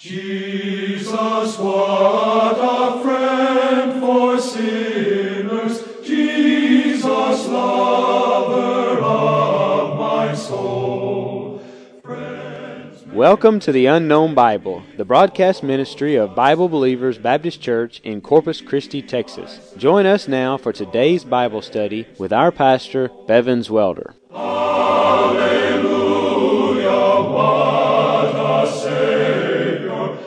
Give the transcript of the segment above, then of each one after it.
Jesus, what a friend for sinners, Jesus, lover of my soul. Welcome to the Unknown Bible, the broadcast ministry of Bible Believers Baptist Church in Corpus Christi, Texas. Join us now for today's Bible study with our pastor, Bevins Welder. Hallelujah, what a Savior.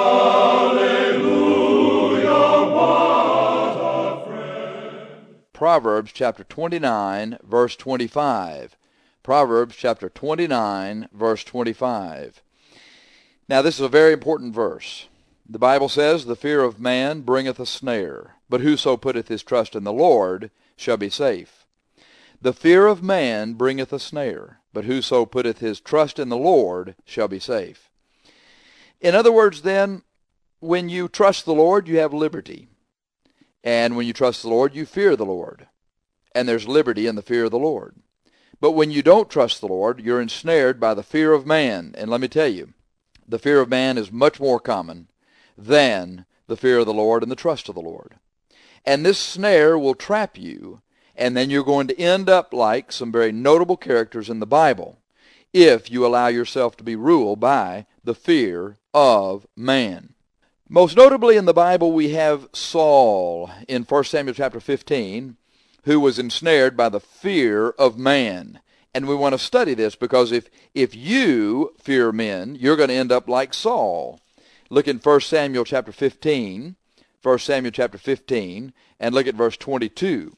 Hallelujah, what a friend. Proverbs chapter 29, verse 25. Proverbs chapter 29, verse 25. Now this is a very important verse. The Bible says, "The fear of man bringeth a snare, but whoso putteth his trust in the Lord shall be safe." The fear of man bringeth a snare, but whoso putteth his trust in the Lord shall be safe. In other words, then, when you trust the Lord, you have liberty. And when you trust the Lord, you fear the Lord. And there's liberty in the fear of the Lord. But when you don't trust the Lord, you're ensnared by the fear of man. And let me tell you, the fear of man is much more common than the fear of the Lord and the trust of the Lord. And this snare will trap you, and then you're going to end up like some very notable characters in the Bible if you allow yourself to be ruled by the fear of man. Most notably in the Bible, we have Saul in 1 Samuel chapter 15, who was ensnared by the fear of man. And we want to study this because if you fear men, you're going to end up like Saul. Look in 1 Samuel chapter 15, 1 Samuel chapter 15, and look at verse 22.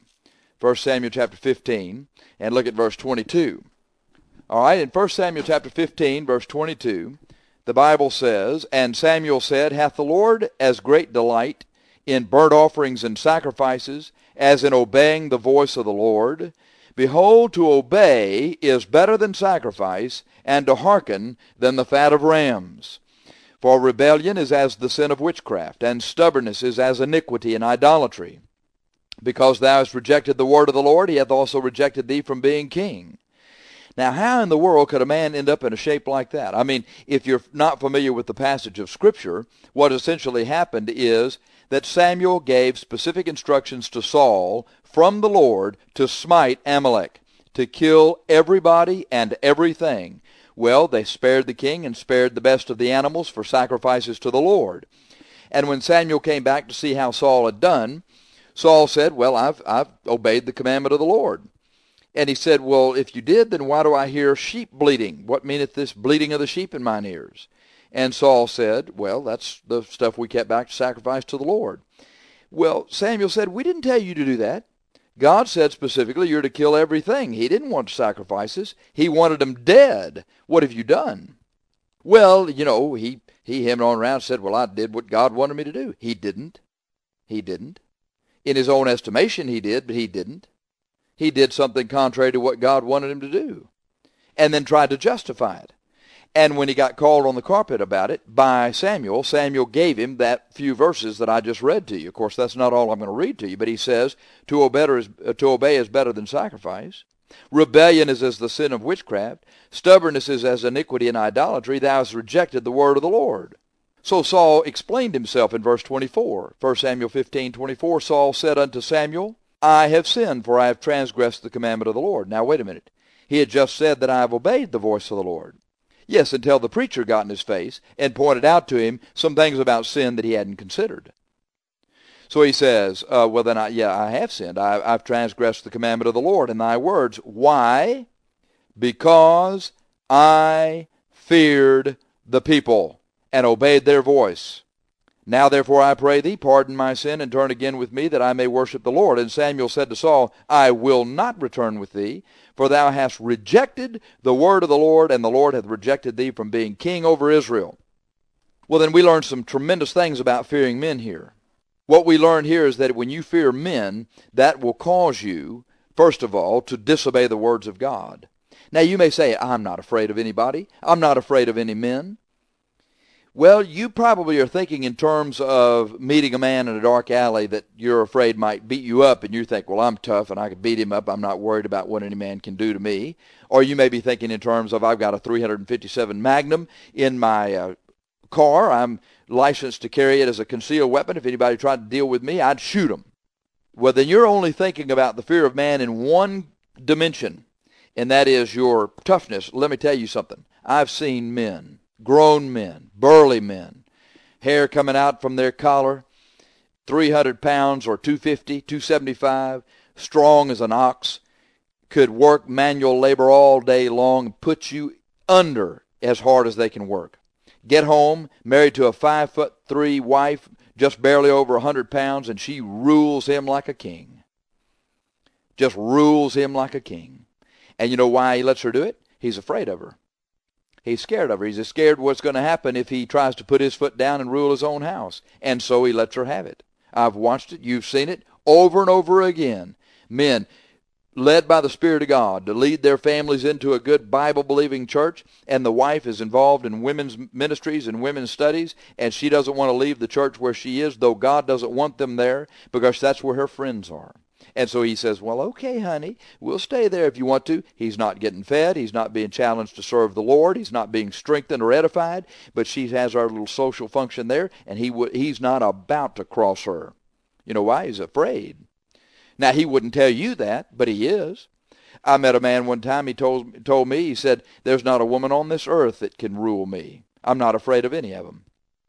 1 Samuel chapter 15, and look at verse 22. All right, in 1 Samuel chapter 15, verse 22, the Bible says, "And Samuel said, Hath the Lord as great delight in burnt offerings and sacrifices as in obeying the voice of the Lord? Behold, to obey is better than sacrifice, and to hearken than the fat of rams. For rebellion is as the sin of witchcraft, and stubbornness is as iniquity and idolatry. Because thou hast rejected the word of the Lord, he hath also rejected thee from being king." Now, how in the world could a man end up in a shape like that? I mean, if you're not familiar with the passage of Scripture, what essentially happened is that Samuel gave specific instructions to Saul from the Lord to smite Amalek, to kill everybody and everything. Well, they spared the king and spared the best of the animals for sacrifices to the Lord. And when Samuel came back to see how Saul had done, Saul said, "Well, I've obeyed the commandment of the Lord." And he said, "Well, if you did, then why do I hear sheep bleating? What meaneth this bleating of the sheep in mine ears?" And Saul said, "Well, that's the stuff we kept back to sacrifice to the Lord." Well, Samuel said, "We didn't tell you to do that. God said specifically you're to kill everything. He didn't want sacrifices. He wanted them dead. What have you done?" Well, you know, he hemmed on around and said, "Well, I did what God wanted me to do." He didn't. He didn't. In his own estimation, he did, but he didn't. He did something contrary to what God wanted him to do, and then tried to justify it. And when he got called on the carpet about it by Samuel, Samuel gave him that few verses that I just read to you. Of course, that's not all I'm going to read to you, but he says, to obey is better than sacrifice. Rebellion is as the sin of witchcraft. Stubbornness is as iniquity and idolatry. Thou hast rejected the word of the Lord. So Saul explained himself in verse 24. 1 Samuel 15:24, Saul said unto Samuel, "I have sinned, for I have transgressed the commandment of the Lord." Now wait a minute. He had just said that I have obeyed the voice of the Lord. Yes, until the preacher got in his face and pointed out to him some things about sin that he hadn't considered. So he says, well then, I have sinned. I've transgressed the commandment of the Lord in thy words. Why? Because I feared the people and obeyed their voice. Now therefore I pray thee, pardon my sin, and turn again with me, that I may worship the Lord. And Samuel said to Saul, I will not return with thee, for thou hast rejected the word of the Lord, and the Lord hath rejected thee from being king over Israel. Well, then we learn some tremendous things about fearing men here. What we learn here is that when you fear men, that will cause you, first of all, to disobey the words of God. Now you may say, I'm not afraid of anybody. I'm not afraid of any men. Well, you probably are thinking in terms of meeting a man in a dark alley that you're afraid might beat you up, and you think, well, I'm tough and I could beat him up. I'm not worried about what any man can do to me. Or you may be thinking in terms of, I've got a .357 Magnum in my car. I'm licensed to carry it as a concealed weapon. If anybody tried to deal with me, I'd shoot them. Well, then you're only thinking about the fear of man in one dimension, and that is your toughness. Let me tell you something. I've seen men, grown men, burly men, hair coming out from their collar, 300 pounds or 250, 275, strong as an ox, could work manual labor all day long and put you under as hard as they can work. Get home, married to a 5'3" wife, just barely over 100 pounds, and she rules him like a king. Just rules him like a king. And you know why he lets her do it? He's afraid of her. He's scared of her. He's scared what's going to happen if he tries to put his foot down and rule his own house. And so he lets her have it. I've watched it. You've seen it over and over again. Men led by the Spirit of God to lead their families into a good Bible-believing church, and the wife is involved in women's ministries and women's studies, and she doesn't want to leave the church where she is, though God doesn't want them there, because that's where her friends are. And so he says, well, okay, honey, we'll stay there if you want to. He's not getting fed. He's not being challenged to serve the Lord. He's not being strengthened or edified, but she has our little social function there, and he's not about to cross her. You know why? He's afraid. Now, he wouldn't tell you that, but he is. I met a man one time, he told me, he said, there's not a woman on this earth that can rule me. I'm not afraid of any of them.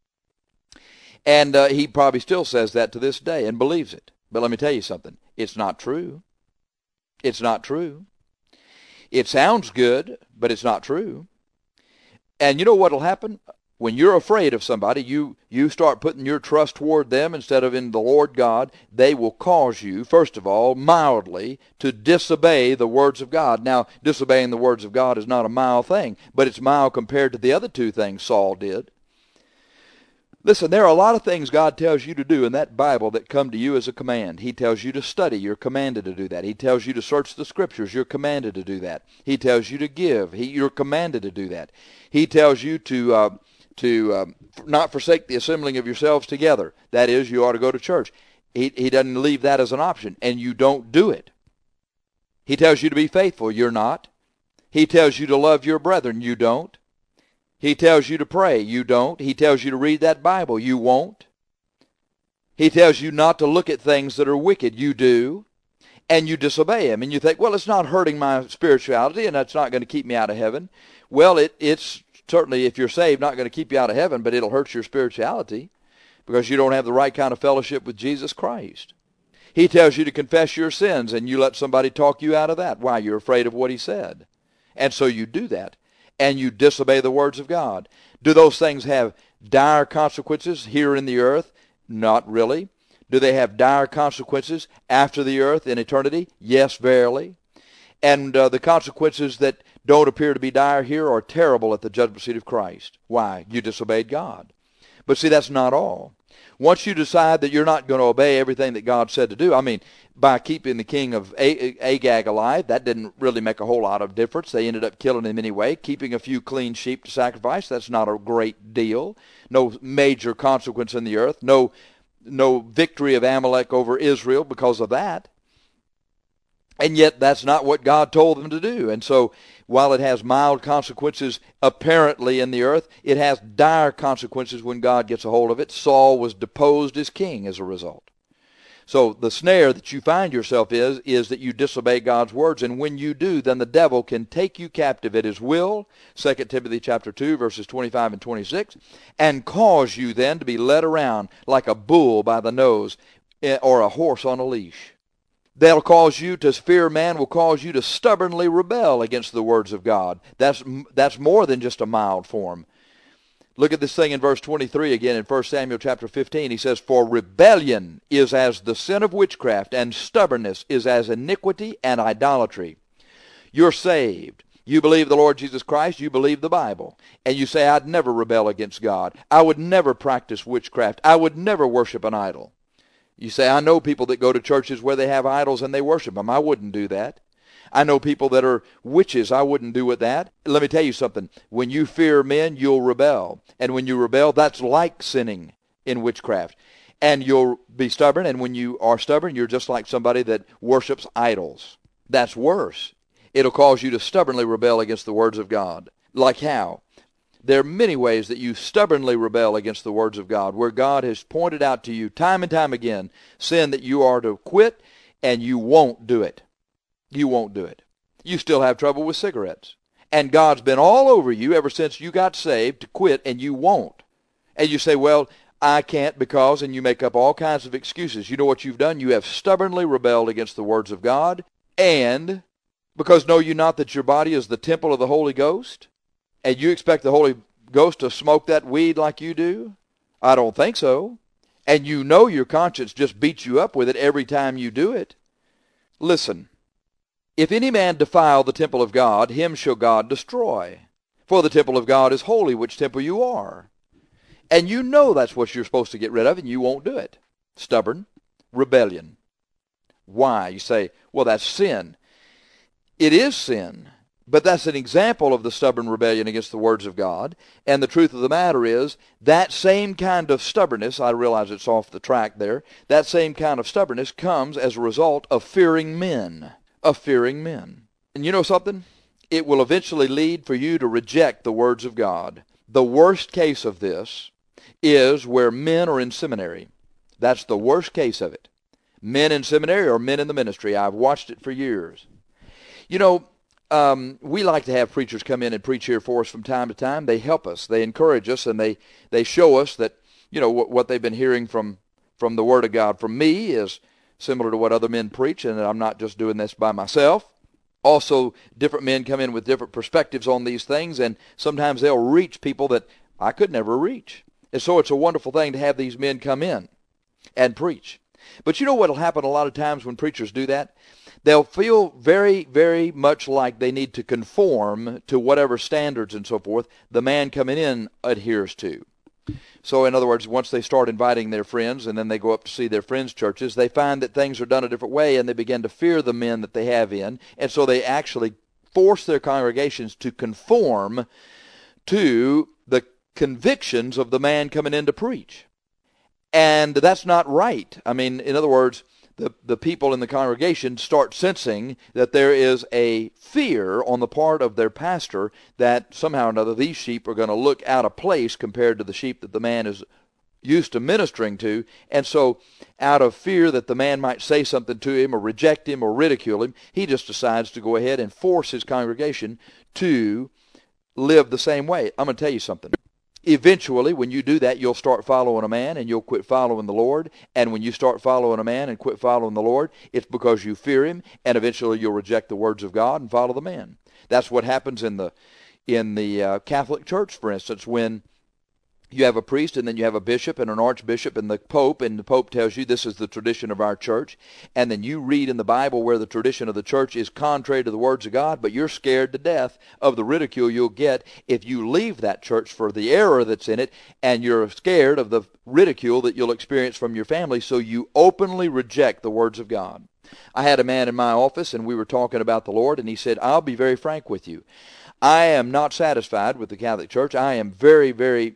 And he probably still says that to this day and believes it. But let me tell you something. It's not true. It's not true. It sounds good, but it's not true. And you know what will happen? When you're afraid of somebody, you start putting your trust toward them instead of in the Lord God. They will cause you, first of all, mildly, to disobey the words of God. Now, disobeying the words of God is not a mild thing, but it's mild compared to the other two things Saul did. Listen, there are a lot of things God tells you to do in that Bible that come to you as a command. He tells you to study. You're commanded to do that. He tells you to search the Scriptures. You're commanded to do that. He tells you to give. You're commanded to do that. He tells you to not forsake the assembling of yourselves together. That is, you ought to go to church. He doesn't leave that as an option, and you don't do it. He tells you to be faithful. You're not. He tells you to love your brethren. You don't. He tells you to pray. You don't. He tells you to read that Bible. You won't. He tells you not to look at things that are wicked. You do. And you disobey him. And you think, well, it's not hurting my spirituality, and that's not going to keep me out of heaven. Well, it's certainly, if you're saved, not going to keep you out of heaven, but it'll hurt your spirituality because you don't have the right kind of fellowship with Jesus Christ. He tells you to confess your sins, and you let somebody talk you out of that. Why? You're afraid of what he said. And so you do that, and you disobey the words of God. Do those things have dire consequences here in the earth? Not really. Do they have dire consequences after the earth in eternity? Yes, verily. And the consequences that don't appear to be dire here are terrible at the judgment seat of Christ. Why? You disobeyed God. But see, that's not all. Once you decide that you're not going to obey everything that God said to do, I mean, by keeping the king of Agag alive, that didn't really make a whole lot of difference. They ended up killing him anyway. Keeping a few clean sheep to sacrifice, that's not a great deal. No major consequence in the earth. No victory of Amalek over Israel because of that. And yet that's not what God told them to do. And so while it has mild consequences apparently in the earth, it has dire consequences when God gets a hold of it. Saul was deposed as king as a result. So the snare that you find yourself is that you disobey God's words. And when you do, then the devil can take you captive at his will, 2 Timothy chapter 2, verses 25 and 26, and cause you then to be led around like a bull by the nose or a horse on a leash. They'll cause you to fear man, will cause you to stubbornly rebel against the words of God. That's more than just a mild form. Look at this thing in verse 23 again in 1 Samuel chapter 15. He says, for rebellion is as the sin of witchcraft, and stubbornness is as iniquity and idolatry. You're saved. You believe the Lord Jesus Christ. You believe the Bible. And you say, I'd never rebel against God. I would never practice witchcraft. I would never worship an idol. You say, I know people that go to churches where they have idols and they worship them. I wouldn't do that. I know people that are witches. I wouldn't do with that. Let me tell you something. When you fear men, you'll rebel. And when you rebel, that's like sinning in witchcraft. And you'll be stubborn. And when you are stubborn, you're just like somebody that worships idols. That's worse. It'll cause you to stubbornly rebel against the words of God. Like how? There are many ways that you stubbornly rebel against the words of God, where God has pointed out to you time and time again sin that you are to quit, and you won't do it. You won't do it. You still have trouble with cigarettes. And God's been all over you ever since you got saved to quit, and you won't. And you say, well, I can't because, and you make up all kinds of excuses. You know what you've done? You have stubbornly rebelled against the words of God, and because know you not that your body is the temple of the Holy Ghost? And you expect the Holy Ghost to smoke that weed like you do? I don't think so. And you know your conscience just beats you up with it every time you do it. Listen, if any man defile the temple of God, him shall God destroy. For the temple of God is holy, which temple you are. And you know that's what you're supposed to get rid of, and you won't do it. Stubborn rebellion. Why? You say, well, that's sin. It is sin. But that's an example of the stubborn rebellion against the words of God. And the truth of the matter is, that same kind of stubbornness, I realize it's off the track there, that same kind of stubbornness comes as a result of fearing men. Of fearing men. And you know something? It will eventually lead for you to reject the words of God. The worst case of this is where men are in seminary. That's the worst case of it. Men in seminary or men in the ministry. I've watched it for years. You know, we like to have preachers come in and preach here for us from time to time. They help us. They encourage us, and they show us that, you know, what they've been hearing from the Word of God. From me is similar to what other men preach, and I'm not just doing this by myself. Also, different men come in with different perspectives on these things, and sometimes they'll reach people that I could never reach. And so it's a wonderful thing to have these men come in and preach. But you know what will happen a lot of times when preachers do that? They'll feel very, very much like they need to conform to whatever standards and so forth the man coming in adheres to. So in other words, once they start inviting their friends and then they go up to see their friends' churches, they find that things are done a different way, and they begin to fear the men that they have in, and so they actually force their congregations to conform to the convictions of the man coming in to preach. And that's not right. I mean, in other words, the people in the congregation start sensing that there is a fear on the part of their pastor that somehow or another these sheep are going to look out of place compared to the sheep that the man is used to ministering to. And so out of fear that the man might say something to him or reject him or ridicule him, he just decides to go ahead and force his congregation to live the same way. I'm going to tell you something. Eventually, when you do that, you'll start following a man and you'll quit following the Lord. And when you start following a man and quit following the Lord, it's because you fear him, and eventually you'll reject the words of God and follow the man. That's what happens in the Catholic Church, for instance, when you have a priest and then you have a bishop and an archbishop and the Pope tells you this is the tradition of our church, and then you read in the Bible where the tradition of the church is contrary to the words of God, but you're scared to death of the ridicule you'll get if you leave that church for the error that's in it, and you're scared of the ridicule that you'll experience from your family, so you openly reject the words of God. I had a man in my office and we were talking about the Lord, and he said, I'll be very frank with you. I am not satisfied with the Catholic Church. I am very, very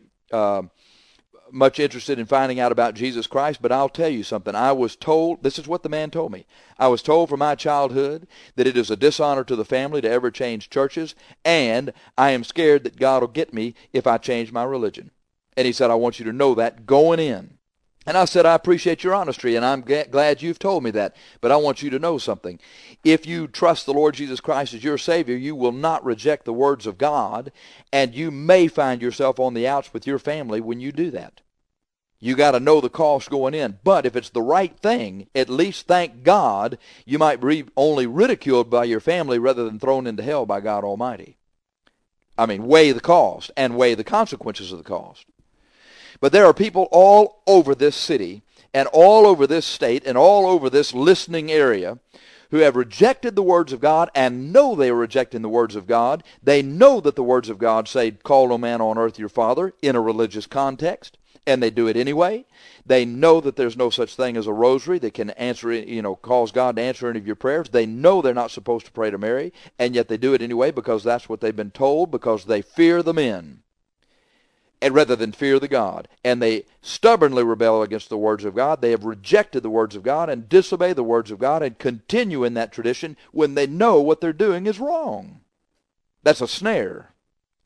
much interested in finding out about Jesus Christ, but I'll tell you something. I was told, this is what the man told me, I was told from my childhood that it is a dishonor to the family to ever change churches, and I am scared that God will get me if I change my religion. And he said, I want you to know that going in. And I said, I appreciate your honesty, and I'm glad you've told me that, but I want you to know something. If you trust the Lord Jesus Christ as your Savior, you will not reject the words of God, and you may find yourself on the outs with your family when you do that. You got to know the cost going in. But if it's the right thing, at least thank God you might be only ridiculed by your family rather than thrown into hell by God Almighty. I mean, weigh the cost and weigh the consequences of the cost. But there are people all over this city and all over this state and all over this listening area who have rejected the words of God and know they are rejecting the words of God. They know that the words of God say, call no man on earth your father, in a religious context, and they do it anyway. They know that there's no such thing as a rosary that can answer, cause God to answer any of your prayers. They know they're not supposed to pray to Mary, and yet they do it anyway because that's what they've been told, because they fear the men. And rather than fear the God. And they stubbornly rebel against the words of God. They have rejected the words of God and disobey the words of God and continue in that tradition when they know what they're doing is wrong. That's a snare.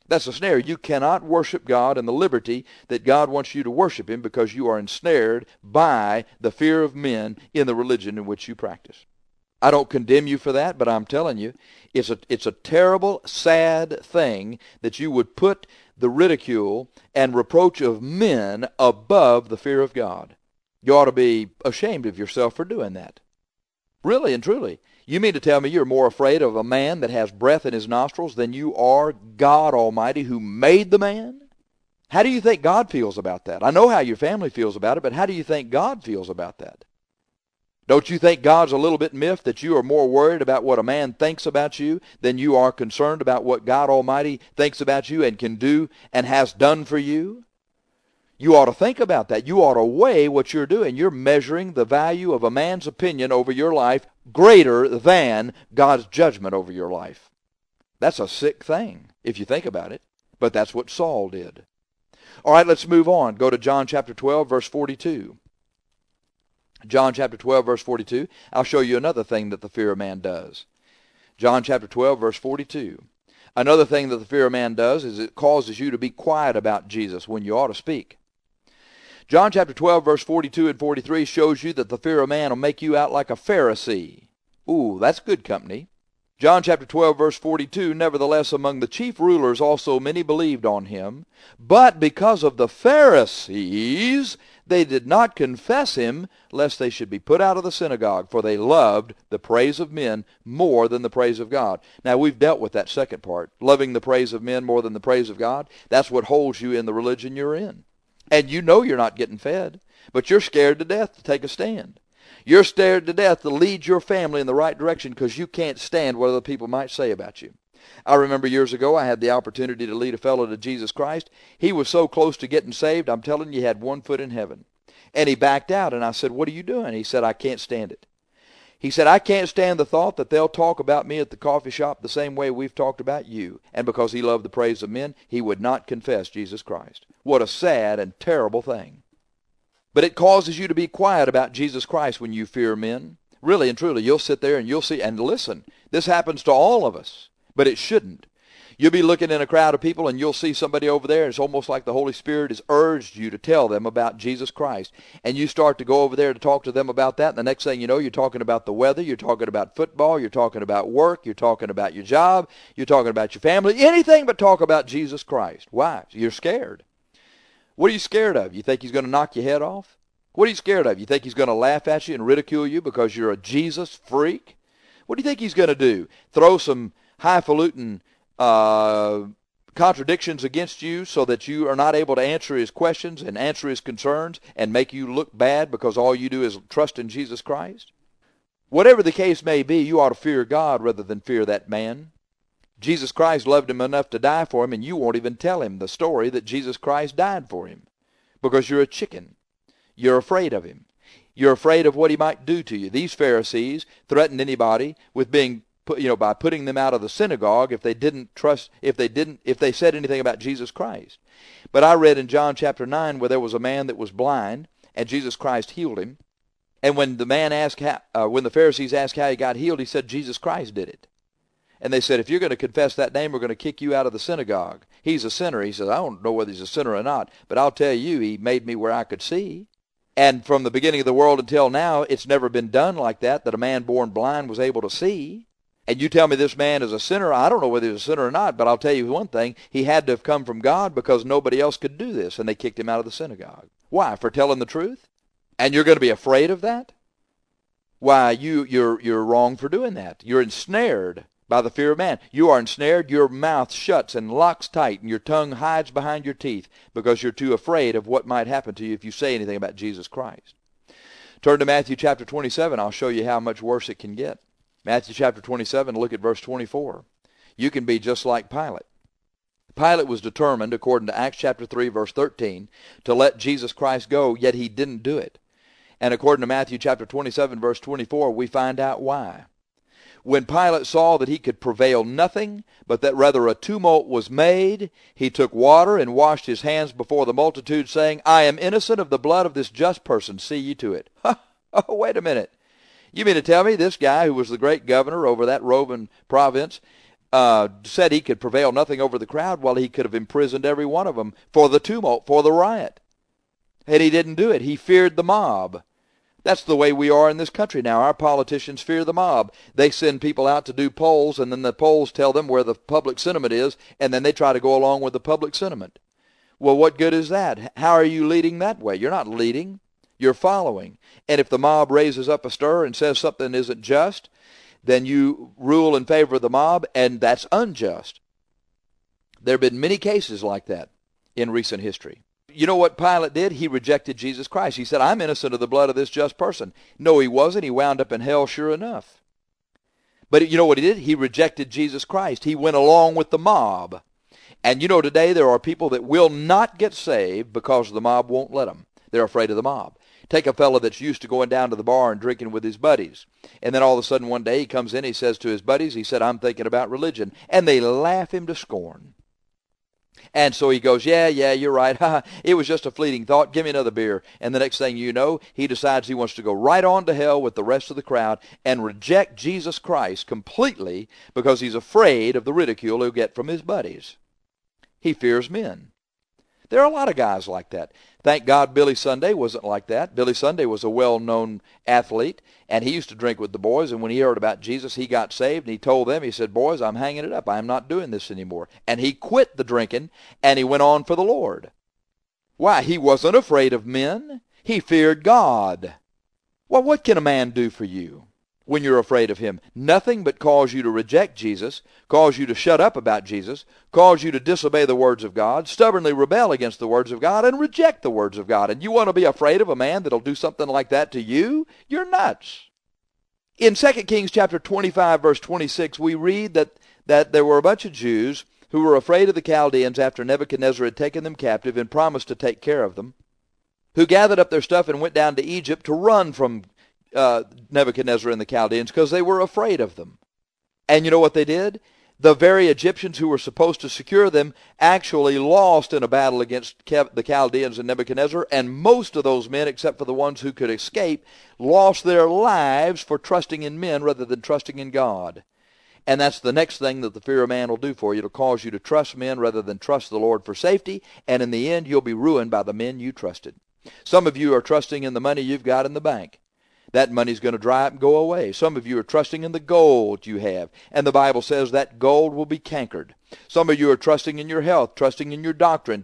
That's a snare. You cannot worship God in the liberty that God wants you to worship Him because you are ensnared by the fear of men in the religion in which you practice. I don't condemn you for that, but I'm telling you, it's a terrible, sad thing that you would put the ridicule and reproach of men above the fear of God. You ought to be ashamed of yourself for doing that. Really and truly. You mean to tell me you're more afraid of a man that has breath in his nostrils than you are God Almighty who made the man? How do you think God feels about that? I know how your family feels about it, but how do you think God feels about that? Don't you think God's a little bit miffed that you are more worried about what a man thinks about you than you are concerned about what God Almighty thinks about you and can do and has done for you? You ought to think about that. You ought to weigh what you're doing. You're measuring the value of a man's opinion over your life greater than God's judgment over your life. That's a sick thing, if you think about it. But that's what Saul did. All right, let's move on. Go to John chapter 12, verse 42. John chapter 12, verse 42. I'll show you another thing that the fear of man does. John chapter 12, verse 42. Another thing that the fear of man does is it causes you to be quiet about Jesus when you ought to speak. John chapter 12, verse 42 and 43 shows you that the fear of man will make you out like a Pharisee. Ooh, that's good company. John chapter 12, verse 42, nevertheless among the chief rulers also many believed on him, but because of the Pharisees they did not confess him, lest they should be put out of the synagogue, for they loved the praise of men more than the praise of God. Now, we've dealt with that second part, loving the praise of men more than the praise of God. That's what holds you in the religion you're in. And you know you're not getting fed, but you're scared to death to take a stand. You're scared to death to lead your family in the right direction because you can't stand what other people might say about you. I remember years ago I had the opportunity to lead a fellow to Jesus Christ. He was so close to getting saved, I'm telling you, he had one foot in heaven. And he backed out, and I said, "What are you doing?" He said, "I can't stand it." He said, "I can't stand the thought that they'll talk about me at the coffee shop the same way we've talked about you." And because he loved the praise of men, he would not confess Jesus Christ. What a sad and terrible thing. But it causes you to be quiet about Jesus Christ when you fear men. Really and truly, you'll sit there and you'll see, and listen, this happens to all of us, but it shouldn't. You'll be looking in a crowd of people and you'll see somebody over there, and it's almost like the Holy Spirit has urged you to tell them about Jesus Christ. And you start to go over there to talk to them about that, and the next thing you know, you're talking about the weather, you're talking about football, you're talking about work, you're talking about your job, you're talking about your family, anything but talk about Jesus Christ. Why? You're scared. What are you scared of? You think he's going to knock your head off? What are you scared of? You think he's going to laugh at you and ridicule you because you're a Jesus freak? What do you think he's going to do? Throw some highfalutin contradictions against you so that you are not able to answer his questions and answer his concerns and make you look bad because all you do is trust in Jesus Christ? Whatever the case may be, you ought to fear God rather than fear that man. Jesus Christ loved him enough to die for him, and you won't even tell him the story that Jesus Christ died for him because you're a chicken. You're afraid of him. You're afraid of what he might do to you. These Pharisees threatened anybody with being by putting them out of the synagogue if they said anything about Jesus Christ. But I read in John chapter 9 where there was a man that was blind, and Jesus Christ healed him. And when the Pharisees asked how he got healed, he said Jesus Christ did it. And they said, "If you're going to confess that name, we're going to kick you out of the synagogue. He's a sinner." He says, "I don't know whether he's a sinner or not, but I'll tell you, he made me where I could see." And from the beginning of the world until now, it's never been done like that a man born blind was able to see. And you tell me this man is a sinner, I don't know whether he's a sinner or not, but I'll tell you one thing, he had to have come from God because nobody else could do this, and they kicked him out of the synagogue. Why? For telling the truth? And you're going to be afraid of that? Why, you're wrong for doing that. You're ensnared by the fear of man. You are ensnared, your mouth shuts and locks tight, and your tongue hides behind your teeth because you're too afraid of what might happen to you if you say anything about Jesus Christ. Turn to Matthew chapter 27. I'll show you how much worse it can get. Matthew chapter 27, look at verse 24. You can be just like Pilate. Pilate was determined, according to Acts chapter 3, verse 13, to let Jesus Christ go, yet he didn't do it. And according to Matthew chapter 27, verse 24, we find out why. When Pilate saw that he could prevail nothing, but that rather a tumult was made, he took water and washed his hands before the multitude, saying, "I am innocent of the blood of this just person. See ye to it." Oh, wait a minute. You mean to tell me this guy who was the great governor over that Roman province said he could prevail nothing over the crowd, while he could have imprisoned every one of them for the tumult, for the riot. And he didn't do it. He feared the mob. That's the way we are in this country now. Our politicians fear the mob. They send people out to do polls, and then the polls tell them where the public sentiment is, and then they try to go along with the public sentiment. Well, what good is that? How are you leading that way? You're not leading. You're following. And if the mob raises up a stir and says something isn't just, then you rule in favor of the mob, and that's unjust. There have been many cases like that in recent history. You know what Pilate did? He rejected Jesus Christ. He said, I'm innocent of the blood of this just person. No, he wasn't. He wound up in hell sure enough. But you know what he did? He rejected Jesus Christ. He went along with the mob. And you know, today there are people that will not get saved because the mob won't let them. They're afraid of the mob. Take a fellow that's used to going down to the bar and drinking with his buddies. And then all of a sudden one day he comes in, he says to his buddies, he said, I'm thinking about religion. And they laugh him to scorn. And so he goes, yeah, you're right. It was just a fleeting thought. Give me another beer. And the next thing you know, he decides he wants to go right on to hell with the rest of the crowd and reject Jesus Christ completely because he's afraid of the ridicule he'll get from his buddies. He fears men. There are a lot of guys like that. Thank God Billy Sunday wasn't like that. Billy Sunday was a well-known athlete, and he used to drink with the boys, and when he heard about Jesus, he got saved, and he told them, he said, boys, I'm hanging it up. I'm not doing this anymore. And he quit the drinking, and he went on for the Lord. Why? He wasn't afraid of men. He feared God. Well, what can a man do for you when you're afraid of him? Nothing but cause you to reject Jesus, cause you to shut up about Jesus, cause you to disobey the words of God, stubbornly rebel against the words of God, and reject the words of God. And you want to be afraid of a man that'll do something like that to you? You're nuts. In 2 Kings chapter 25, verse 26, we read that there were a bunch of Jews who were afraid of the Chaldeans after Nebuchadnezzar had taken them captive and promised to take care of them, who gathered up their stuff and went down to Egypt to run from Nebuchadnezzar and the Chaldeans because they were afraid of them. And you know what they did? The very Egyptians who were supposed to secure them actually lost in a battle against the Chaldeans and Nebuchadnezzar, and most of those men, except for the ones who could escape, lost their lives for trusting in men rather than trusting in God. And that's the next thing that the fear of man will do for you. It'll cause you to trust men rather than trust the Lord for safety, and in the end you'll be ruined by the men you trusted. Some of you are trusting in the money you've got in the bank. That money's going to dry up and go away. Some of you are trusting in the gold you have, and the Bible says that gold will be cankered. Some of you are trusting in your health, trusting in your trusting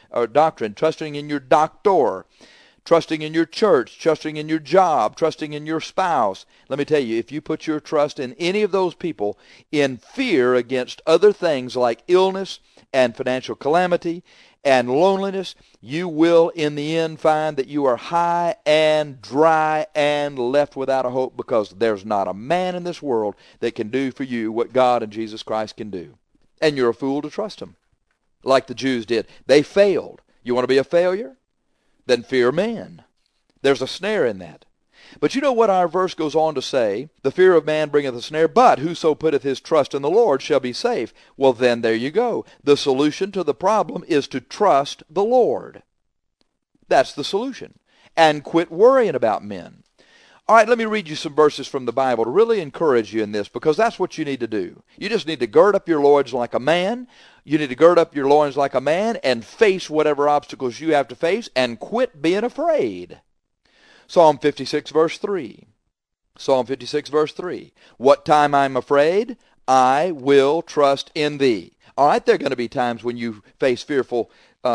in your doctor, trusting in your church, trusting in your job, trusting in your spouse. Let me tell you, if you put your trust in any of those people in fear against other things like illness and financial calamity and loneliness, you will in the end find that you are high and dry and left without a hope, because there's not a man in this world that can do for you what God and Jesus Christ can do. And you're a fool to trust him, like the Jews did. They failed. You want to be a failure? Then fear man. There's a snare in that. But you know what our verse goes on to say? The fear of man bringeth a snare, but whoso putteth his trust in the Lord shall be safe. Well, then there you go. The solution to the problem is to trust the Lord. That's the solution. And quit worrying about men. All right, let me read you some verses from the Bible to really encourage you in this, because that's what you need to do. You just need to gird up your loins like a man. You need to gird up your loins like a man and face whatever obstacles you have to face and quit being afraid. Psalm 56, verse 3. Psalm 56, verse 3. What time I'm afraid, I will trust in thee. All right, there are going to be times when you face fearful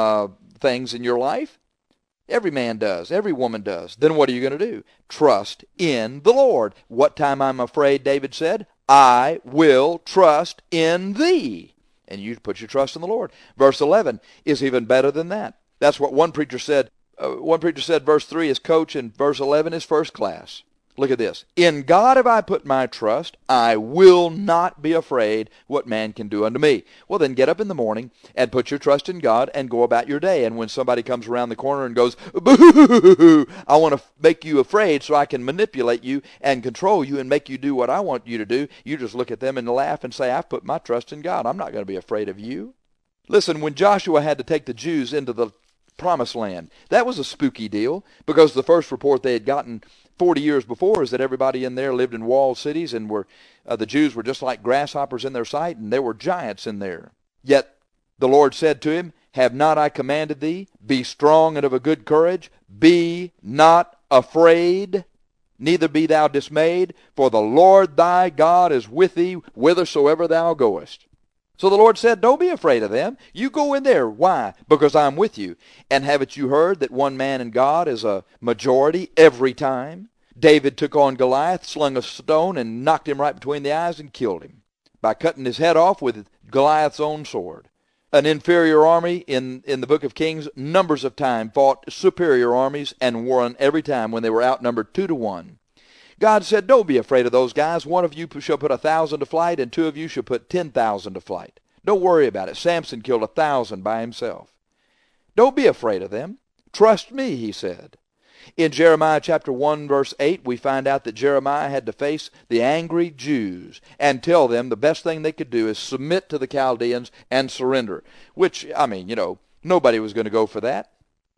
things in your life. Every man does. Every woman does. Then what are you going to do? Trust in the Lord. What time I'm afraid, David said, I will trust in thee. And you put your trust in the Lord. Verse 11 is even better than that. That's what one preacher said. Verse 3 is coach and verse 11 is first class. Look at this. In God have I put my trust. I will not be afraid what man can do unto me. Well, then get up in the morning and put your trust in God and go about your day. And when somebody comes around the corner and goes, boo, I want to make you afraid so I can manipulate you and control you and make you do what I want you to do, you just look at them and laugh and say, I've put my trust in God. I'm not going to be afraid of you. Listen, when Joshua had to take the Jews into the Promised Land, that was a spooky deal, because the first report they had gotten 40 years before is that everybody in there lived in walled cities and the Jews were just like grasshoppers in their sight, and there were giants in there. Yet the Lord said to him, have not I commanded thee? Be strong and of a good courage. Be not afraid, neither be thou dismayed, for the Lord thy God is with thee whithersoever thou goest. So the Lord said, don't be afraid of them. You go in there. Why? Because I'm with you. And haven't you heard that one man in God is a majority every time? David took on Goliath, slung a stone, and knocked him right between the eyes and killed him by cutting his head off with Goliath's own sword. An inferior army in the book of Kings numbers of times fought superior armies and won every time when they were outnumbered 2-1. God said, don't be afraid of those guys. One of you shall put 1,000 to flight, and 2 of you shall put 10,000 to flight. Don't worry about it. Samson killed 1,000 by himself. Don't be afraid of them. Trust me, he said. In Jeremiah chapter 1, verse 8, we find out that Jeremiah had to face the angry Jews and tell them the best thing they could do is submit to the Chaldeans and surrender, which, nobody was going to go for that.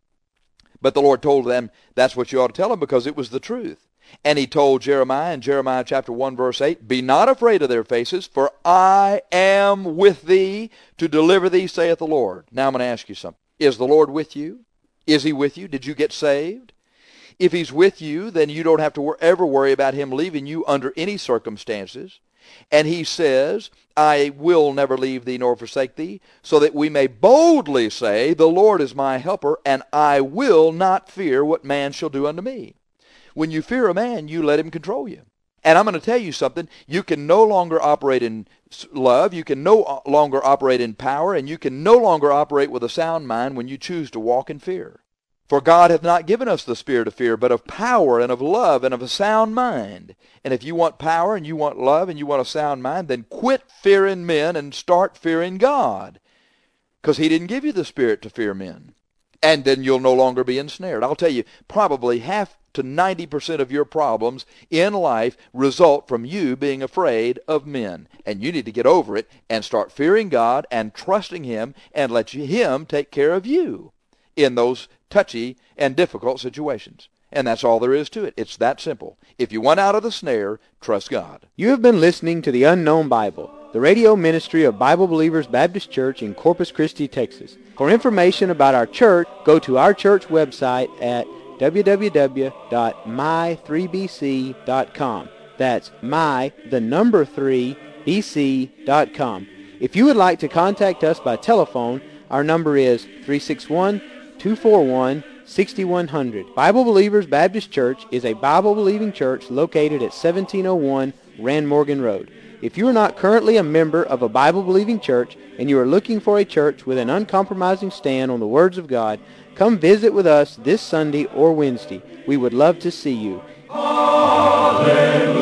But the Lord told them that's what you ought to tell them because it was the truth. And he told Jeremiah in Jeremiah chapter 1, verse 8, be not afraid of their faces, for I am with thee to deliver thee, saith the Lord. Now I'm going to ask you something. Is the Lord with you? Is he with you? Did you get saved? If he's with you, then you don't have to ever worry about him leaving you under any circumstances. And he says, I will never leave thee nor forsake thee, so that we may boldly say, the Lord is my helper, and I will not fear what man shall do unto me. When you fear a man, you let him control you. And I'm going to tell you something. You can no longer operate in love. You can no longer operate in power. And you can no longer operate with a sound mind when you choose to walk in fear. For God hath not given us the spirit of fear, but of power and of love and of a sound mind. And if you want power and you want love and you want a sound mind, then quit fearing men and start fearing God. Because he didn't give you the spirit to fear men. And then you'll no longer be ensnared. I'll tell you, probably half to 90% of your problems in life result from you being afraid of men. And you need to get over it and start fearing God and trusting him and let him take care of you in those touchy and difficult situations. And that's all there is to it. It's that simple. If you want out of the snare, trust God. You have been listening to the Unknown Bible, the radio ministry of Bible Believers Baptist Church in Corpus Christi, Texas. For information about our church, go to our church website at www.my3bc.com. That's my3bc.com. If you would like to contact us by telephone, our number is 361-241-6100. Bible Believers Baptist Church is a Bible-believing church located at 1701 Rand Morgan Road. If you are not currently a member of a Bible-believing church and you are looking for a church with an uncompromising stand on the words of God, come visit with us this Sunday or Wednesday. We would love to see you. Hallelujah.